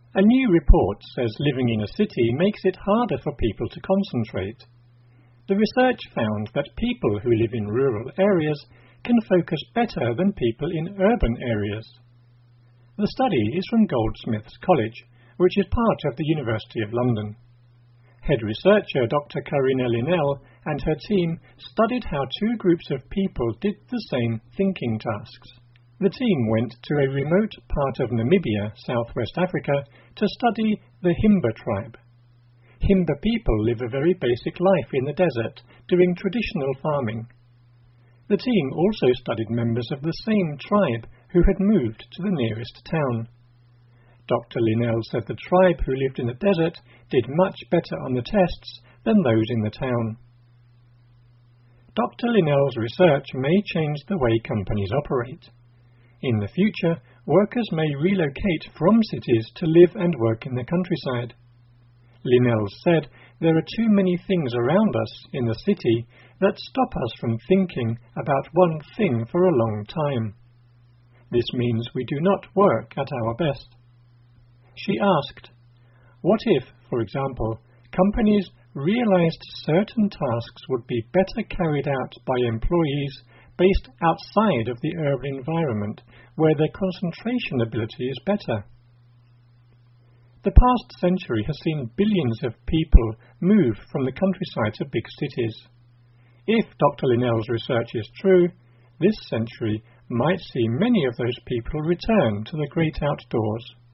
A new report says living in a city makes it harder for people to concentrate. The research found that people who live in rural areas can focus better than people in urban areas. The study is from Goldsmiths College, which is part of the University of London. Head researcher Dr. Karina Linnell and her team studied how two groups of people did the same thinking tasks. The team went to a remote part of Namibia, Southwest Africa, to study the Himba tribe. Himba people live a very basic life in the desert, doing traditional farming. The team also studied members of the same tribe who had moved to the nearest town. Dr. Linnell said the tribe who lived in the desert did much better on the tests than those in the town. Dr. Linnell's research may change the way companies operate. In the future, workers may relocate from cities to live and work in the countryside. Linnell said there are too many things around us in the city that stop us from thinking about one thing for a long time. This means we do not work at our best. She asked, what if, for example, companies realized certain tasks would be better carried out by employees based outside of the urban environment, where their concentration ability is better? The past century has seen billions of people move from the countryside to big cities. If Dr. Linnell's research is true, this century might see many of those people return to the great outdoors.